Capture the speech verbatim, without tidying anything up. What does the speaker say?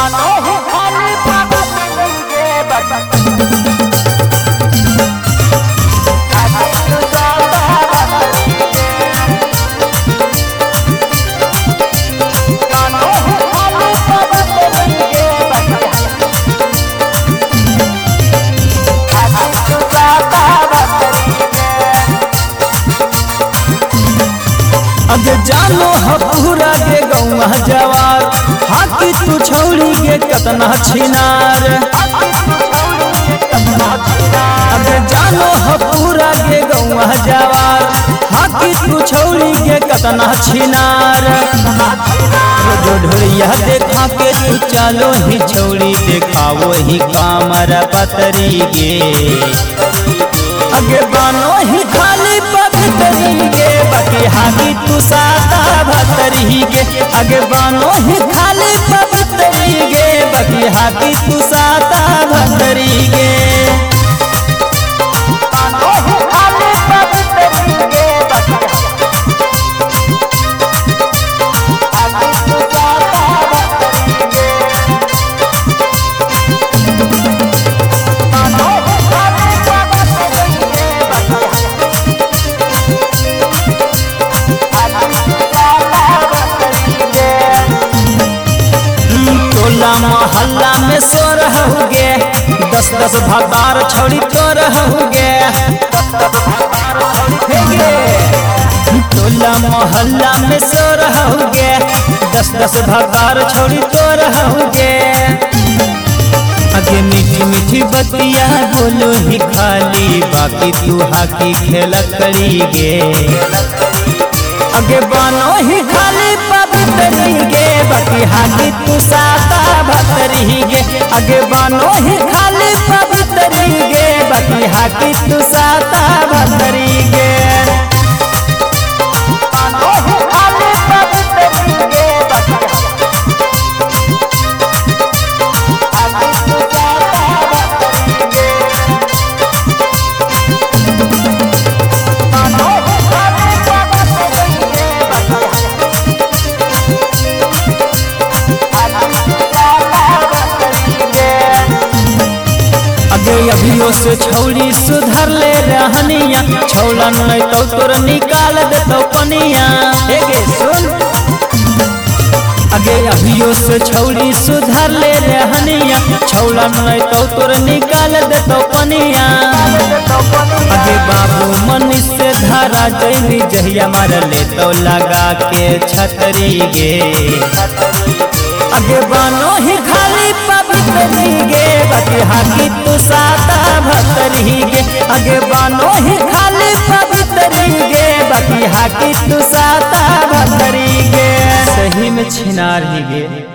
अगे जानो हपूरा के गौवा जवार हाकी तू छौड़ी के कतना छिनार। अगे जानो हपूरा के गौवा जवार हाकी तू छौड़ी के कतना छिनार। जो ढोरिया देखा के तू चलो ही छौड़ी देखावो ही कामर पतरी गे। अगे बानो ही खाली पवित्री गे बाकी हाकी तू साता भतरी गे। अगे बानो ही खाली पवित्री गे बाकी हाकी तू साता भतरी गे। मोहल्ला में सो रहोगे दस दस भतार छौड़ी तो रहोगे। टोला मोहल्ला में सो रहोगे दस दस भतार छौड़ी तो रहोगे। अगे मीठी मीठी बतिया बोलो ही खाली बाकी तू हाकी खेल करी गे। अगे बानो ही खाली पवित्री गे बाकी हाकी तू साता भतरी गे। अगे बानो ही खाली पवित्री गे बाकी हाकी तू साता भतरी गे। अभियो से छौड़ी सुधर ले रहनिया छौला नहीं तो तोर निकाल दे तो पनिया। एगे सुन अगे अभियो से छौड़ी सुधर ले रहनिया छौला नहीं तो तोर निकाल दे तो पनिया। अगे बाबू मनी से धारा जैनी जहिया मार ले तो लगा के छतरी गे। अगे बानो ही खाली पवित्री गे बाकी हाकी तू साता भतरी गे। अगे बानो ही खाली पवित्री गे बाकी हाकी तू साता भतरी गे। सही में छिनार ही गे।